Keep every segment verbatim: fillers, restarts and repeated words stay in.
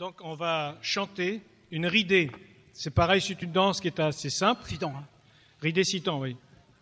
Donc on va chanter une ridée. C'est pareil, c'est une danse qui est assez simple. Citant, hein. Ridée citant, oui.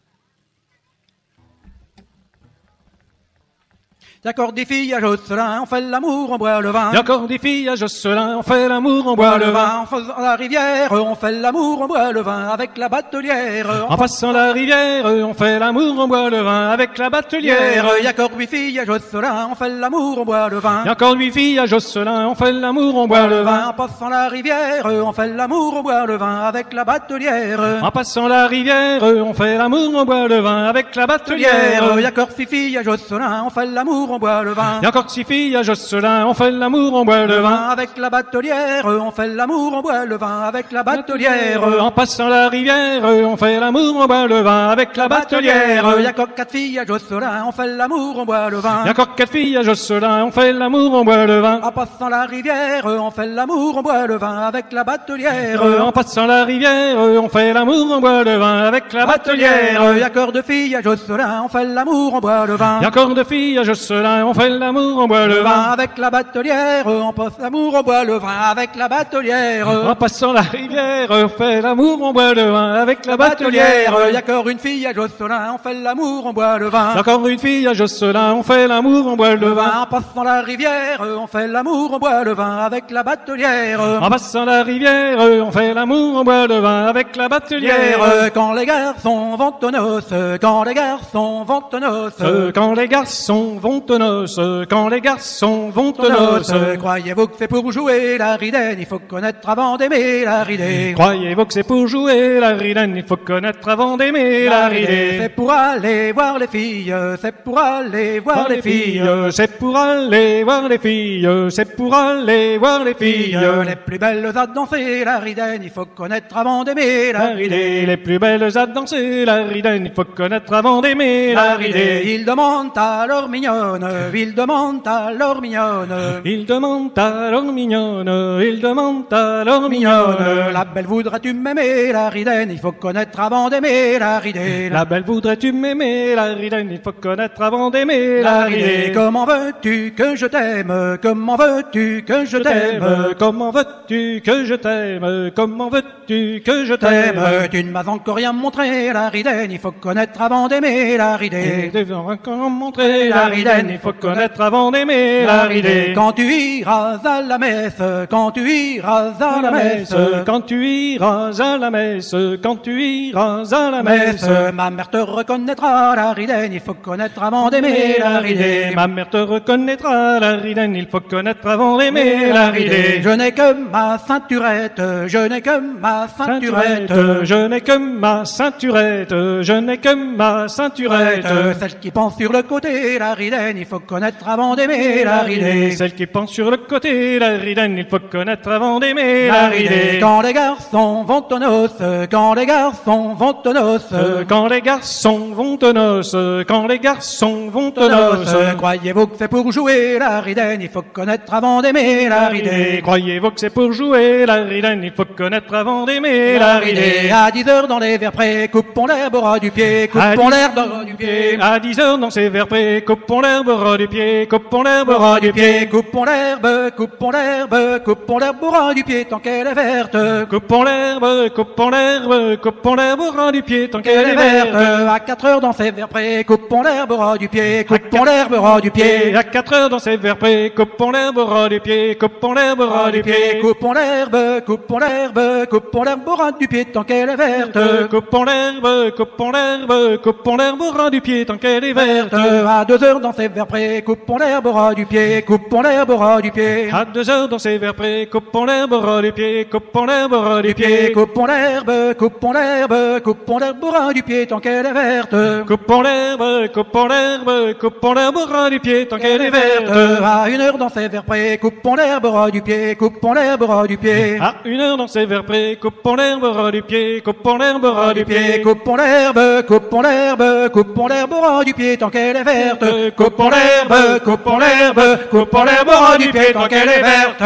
D'accord, des filles à Josselin, on fait l'amour, on boit le vin. Il y a encore des filles à Josselin, on fait l'amour, on boit le vin. En faisant la rivière, on fait l'amour, on boit le vin avec la batelière. En passant la rivière, on fait l'amour, on boit le vin avec la batelière. Il y a encore huit filles à Josselin, on fait l'amour, on boit le vin. Il y a encore huit filles à Josselin, on fait l'amour, on boit le vin. En passant la rivière, on fait l'amour, on boit le vin avec la batelière. En passant la rivière, on fait l'amour, on boit le vin avec la batelière. Il y a encore six filles à Josselin, on fait l'amour, on boit le vin. Il y a encore six filles à Josselin, on fait l'amour, on boit le vin. Avec la batelière, on fait l'amour, on boit le vin avec la batelière. En passant la rivière, on fait l'amour, on boit le vin avec la batelière. Il y a encore quatre filles à Josselin, on fait l'amour, on boit le vin. Il y a encore quatre filles à Josselin, on fait l'amour, on boit le vin. En passant la rivière, on fait l'amour, on boit le vin avec la batelière. En passant la rivière, on fait l'amour, on boit le vin avec la batelière. Il y a encore deux filles à Josselin, on fait l'amour, on boit le vin. Il y a encore deux filles à Josselin, on fait l'amour, on boit le vin. Avec la batelière, on passe l'amour, on boit le vin avec la batelière. En passant la rivière, on fait l'amour, on boit le vin avec la batelière. Il y a encore une fille à Josselin, on fait l'amour, on boit le vin. Il y a encore une fille à Josselin, on fait l'amour, on boit le vin. En passant la rivière, on fait l'amour, on boit le vin avec la batelière. En passant la rivière, on fait l'amour, on boit le vin avec la batelière. Quand les garçons vont aux noces, quand les garçons vont aux noces, quand les garçons vont aux noces, quand les garçons vont aux noces. Croyez-vous que c'est pour jouer la ridaine, il faut connaître avant d'aimer la ridée. Croyez-vous que c'est pour jouer la ridaine, il faut connaître avant d'aimer la ridée. C'est pour aller voir les filles, c'est pour aller voir les filles. C'est pour aller voir les filles, c'est pour aller voir les filles. Les plus belles à danser la ridaine, il faut connaître avant d'aimer la ridée. Les plus belles à danser la ridaine, il faut connaître avant d'aimer la ridée. Ils demandent alors mignonne, ils demandent alors mignonne. Ils demandent alors mignonne, ils demandent alors mignonne. La belle voudrais-tu m'aimer la ridaine, il faut connaître avant d'aimer la ridée. La belle voudrais-tu m'aimer la ridaine, il faut connaître avant d'aimer la ridée. Comment veux-tu que je t'aime, comment veux-tu que je t'aime, comment veux-tu que je t'aime, comment veux-tu que je t'aime. Tu ne m'as encore rien montré la ridaine, il faut connaître avant d'aimer la ridée. Tu devrais encore montrer la ridaine, il faut connaître avant d'aimer la ridée. Quand tu iras à la messe, quand tu iras à la messe, quand tu iras à la messe, quand tu iras à la messe, ma mère te reconnaîtra la ridaine, il faut connaître avant d'aimer la ridée. Ma mère te reconnaîtra la ridaine, il faut connaître avant d'aimer la ridée. Je n'ai que ma ceinturette, je n'ai que ma ceinturette, je n'ai que ma ceinturette, je n'ai que ma ceinturette. Celle qui pense sur le côté la ridaine, il faut connaître avant d'aimer la ridée. Celle qui pense sur le côté la ridaine, il faut connaître avant d'aimer la ridée. Quand les garçons vont aux noces, quand les garçons vont aux noces, quand les garçons vont aux noces, quand les garçons vont aux noces. Croyez-vous que c'est pour jouer la ridaine, il faut connaître avant d'aimer la ridée. Croyez-vous que c'est pour jouer la ridaine, il faut connaître avant d'aimer la ridée. À dix heures dans les verres près, coupons l'herbe au ras du pied, coupons l'herbe au ras du pied. À dix heures dans ces verres près, coupons l'herbe au ras du pied, coupons l'herbe au ras du pied. Coupons l'herbe, coupons l'herbe, coupons l'herbe au ras du pied tant qu'elle est verte. Coupons l'herbe, coupons l'herbe, coupons l'herbe au ras du pied tant qu'elle est verte. À quatre heures dans ces verres près, coupons l'herbe au ras du pied, coupons l'herbe au ras du pied. À quatre heures dans ces verres près, coupons l'herbe au ras du pied, coupons l'herbe au ras du pied. Coupons l'herbe, coupons l'herbe, coupons l'herbe au ras du pied tant qu'elle est verte. Coupons l'herbe, coupons l'herbe, coupons l'herbe au ras du pied tant qu'elle est verte. À deux heures dans ces verres près, coupons l'herbe au ras du pied, coupons l'herbe au ras du pied. À deux heures dans ces verres près, coupons l'herbe au ras du pied, coupons l'herbe au ras du pied. Coupons l'herbe, coupons l'herbe, coupons l'herbe au ras du pied tant qu'elle est verte. Coupons l'herbe, coupons l'herbe, coupons l'herbe au ras du pied tant qu'elle est verte. À une heure dans ces verres près, coupons l'herbe au ras du pied, coupons l'herbe au ras du pied. À une heure dans ces verres près, coupons l'herbe au ras du pied, coupons l'herbe au ras du pied. Coupons l'herbe, coupons l'herbe, coupons l'herbe au ras du pied tant qu'elle est verte. Coupons l'herbe, coupons l'herbe, coupons l'herbe au ras du pied tant qu'elle est verte.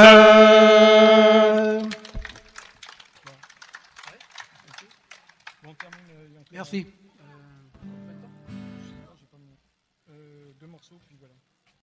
Merci.